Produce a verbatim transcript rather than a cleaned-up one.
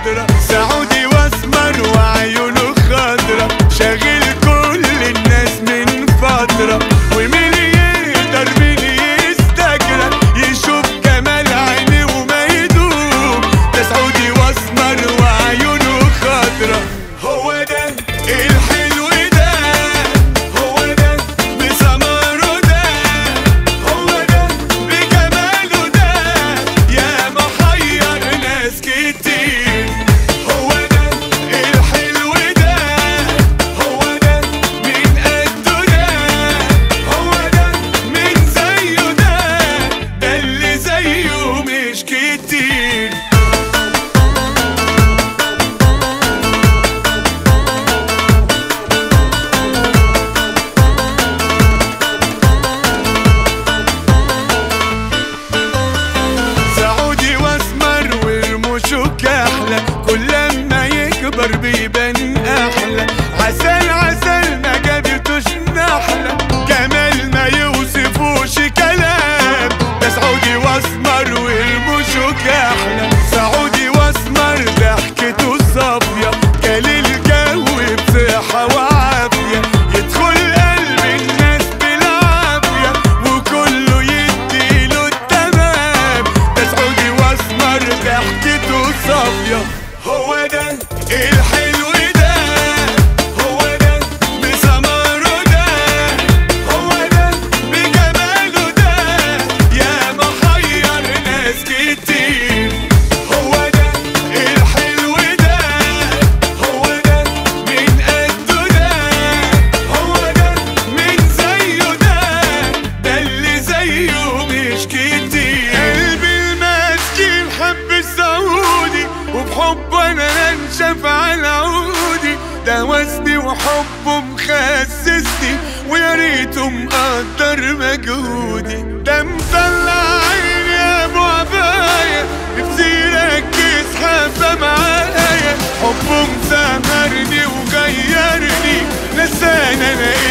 خضرا، سعودي واسمر وعيونه خضرا، شاغل كل الناس من فترة. ومين يقدر مين يستجرى يشوف جمال عيني وما يدوم، ده سعودي واسمر وعيونه خضرا. هو ده الحلو ده، هو ده بسمره ده، هو ده بجماله ده، يا محير ناس كتير. هو ده الحلو ده، هو ده من قده ده، هو ده من زيه ده، ده اللي زيه مش كتير. سعودي واسمر ورموشه كحلة، كل لما يكبر بيبان احلى. عسل عسل ما جابتوش نحلة، جمال ما يوصفوش كلام، ده سعودي واسمر ورموشه كحلة. سعودي واسمر ضحكته صافية، كل الجو بصحة وعافية، يدخل قلب الناس بالعافية وكله يديله التمام، ده سعودي واسمر ضحكته صافية. هو ده الحلو ده، هو ده بسمره ده، هو ده بجماله ده، يا محير ناس كتير. هو ده الحلو ده، هو ده من قده ده، هو ده من زيه ده، ده اللي زيه مش كتير. قلبي المسكين حب السعودي، وبحبه انا انشف على عودي، ده وزني وحبه مخسسني، ويا ريته مقدر مجهودي. ده مطلع عيني يا ابو عباية، نفسي يركز حبه معايا، حبه مسهرني وغيرني، نساني انا